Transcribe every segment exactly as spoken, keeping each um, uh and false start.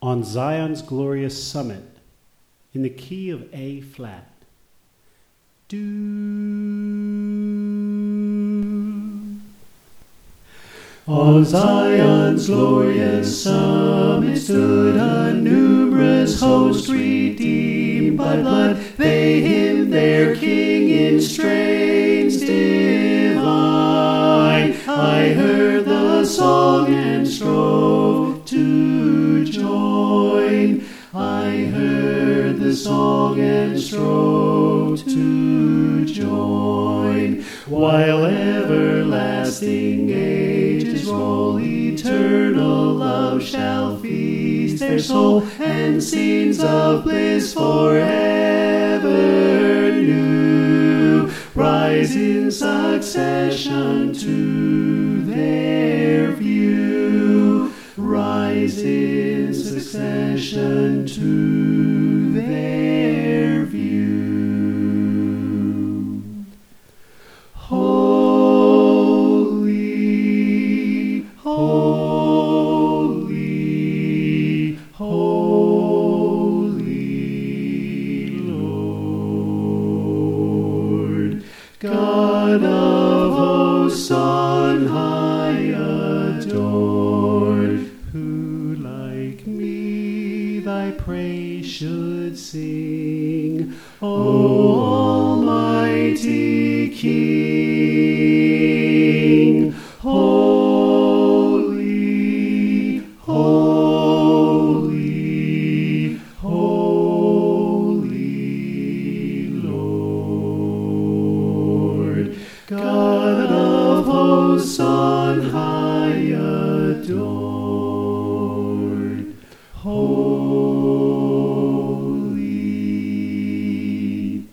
on Zion's glorious summit in the key of A flat. Do. On Zion's glorious summit stood a numerous host redeemed by blood. They hymned their King in strains divine. I heard the song and strove to join. I heard the song and strove to join. While everlasting ages roll, eternal love shall feast their soul, and scenes of bliss forever new rise in succession to their view. Rise in succession to their view. Holy, holy, holy Lord, God of hosts on high adored, who like me thy praise should sing, O Almighty King. Holy, holy, holy Lord, God of hosts on high adored. Holy,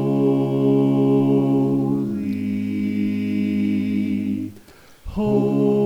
holy, holy.